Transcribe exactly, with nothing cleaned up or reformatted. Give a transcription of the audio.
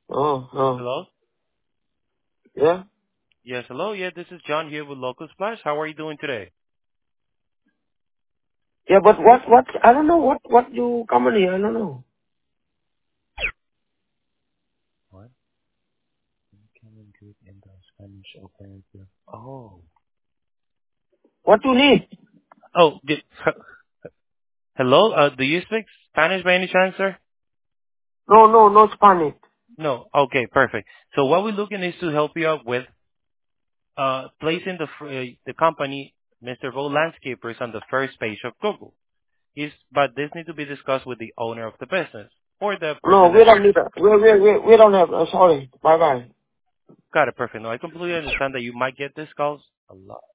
Oh, oh, Hello? yeah. Yes, hello. Yeah, this is John here with Local Splash. How are you doing today? Yeah, but what, what, I don't know what, what you company, I don't know. What? Cameron Group in the Spanish operator. Oh. What you need? Oh, did, hello? Uh, do you speak Spanish by any chance, sir? No, no, no Spanish. No. Okay, perfect. So what we're looking is to help you out with uh, placing the fr- uh, the company, Mister Vo Landscapers, on the first page of Google. Is but this needs to be discussed with the owner of the business or the No, person we that don't need that. We, we, we, we don't have, uh, sorry. Bye bye. got it. Perfect. No, I completely understand that you might get these calls a lot.